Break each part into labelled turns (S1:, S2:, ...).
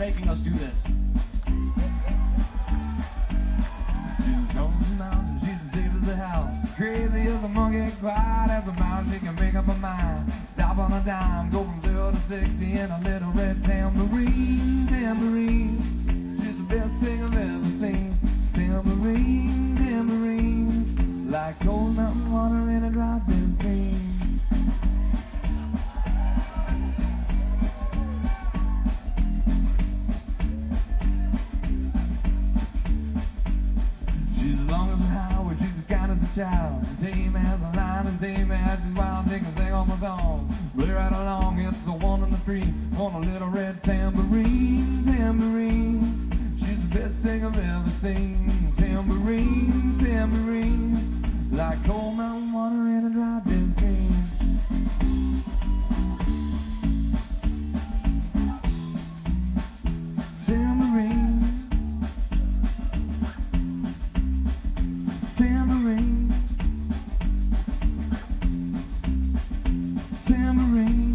S1: making us do this.
S2: Jesus owns the mountain, Jesus saves the house. Crazy as a monkey, quiet as a mouse, she can make up her mind. Stop on a dime, go from 0 to 60 in a little red tambourine, tambourine. She's the best thing I've ever seen. Tambourine, tambourine, like cold mountain water in a dry desert stream. She's as long as a highway, she's as kind as a child. Tame as a lion and tame as she's wild, she can sing on my song. Play right along, it's the one on the street, on a little red tambourine, tambourine. She's the best thing I've ever seen. Tambourine, tambourine, like cold mountain water in a dry desert stream. Tambourine, tambourine, tambourine.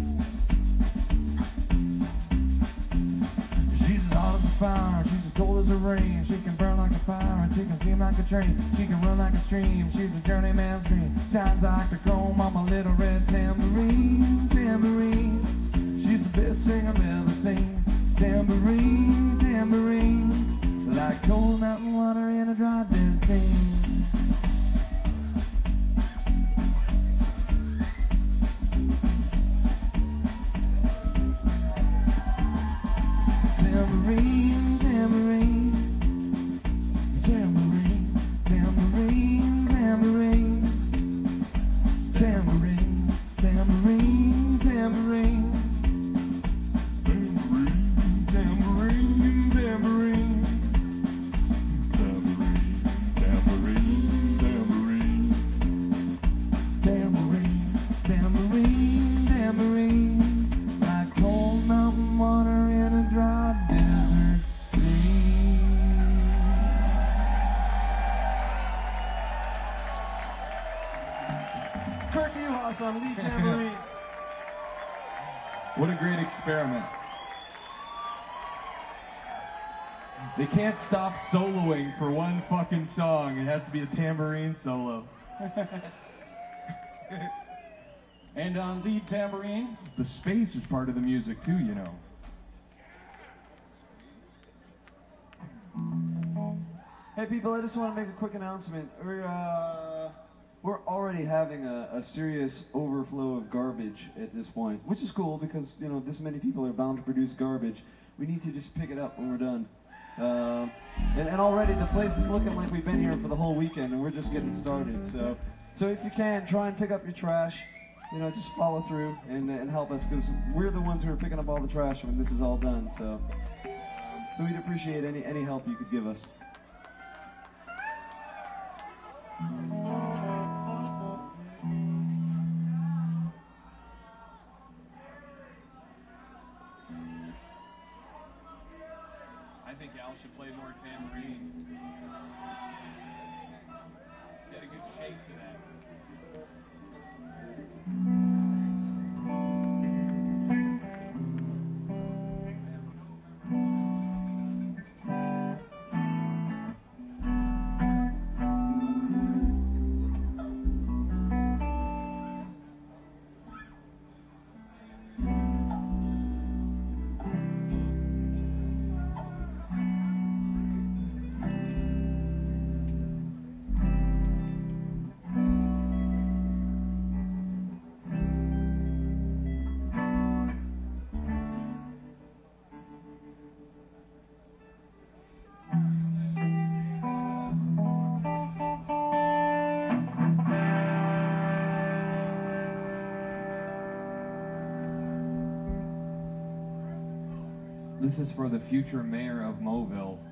S2: She's as hot as a fire, she's as cold as the rain. She can burn like a fire, she can steam like a train. She can run like a stream, she's a journeyman's dream. Shines like the chrome on my little red tambourine, tambourine. She's the best thing I've ever seen. Tambourine, tambourine, like cold mountain water in a dry desert stream. Tambourine, tambourine, tambourine, tambourine, tambourine, tambourine, tambourine, tambourine, tambourine, tambourine, tambourine, tambourine, tambourine, tambourine, tambourine, tambourine, like cold mountain water in a dry desert stream.
S3: Kirk Uhas on lead tambourine.
S2: What a great experiment. They can't stop soloing for one fucking song. It has to be a tambourine solo.
S1: And on lead tambourine,
S2: The space is part of the music too, you know.
S3: Hey people, I just want to make a quick announcement. We're already having a serious overflow of garbage at this point, which is cool because, you know, this many people are bound to produce garbage. We need to just pick it up when we're done. And already the place is looking like we've been here for the whole weekend and we're just getting started. So if you can, try and pick up your trash. You know, just follow through and help us because we're the ones who are picking up all the trash when this is all done. So we'd appreciate any help you could give us.
S2: I think Al should play more tambourine. Get a good shake to that. This is for the future mayor of Moville.